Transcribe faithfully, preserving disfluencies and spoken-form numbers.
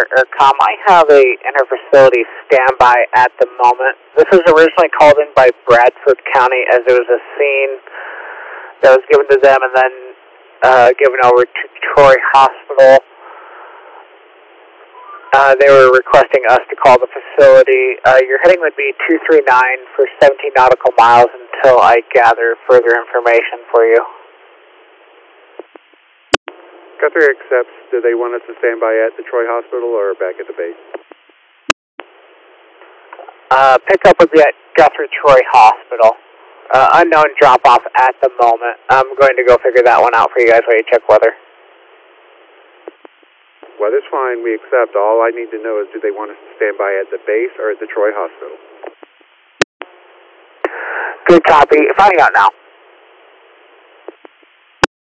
here, Aircom. I have a interfacility standby at the moment. This was originally called in by Bradford County as it was a scene that was given to them and then uh, given over to Troy Hospital. Uh, they were requesting us to call the facility. Uh, your heading would be two three nine for seventeen nautical miles until I gather further information for you. Guthrie accepts. Do they want us to stand by at the Troy Hospital or back at the base? Uh, pickup would be at Guthrie Troy Hospital. Uh, unknown drop-off at the moment. I'm going to go figure that one out for you guys while you check weather. Weather's fine. We accept. All I need to know is do they want us to stand by at the base or at the Troy Hospital? Good copy. Finding out now.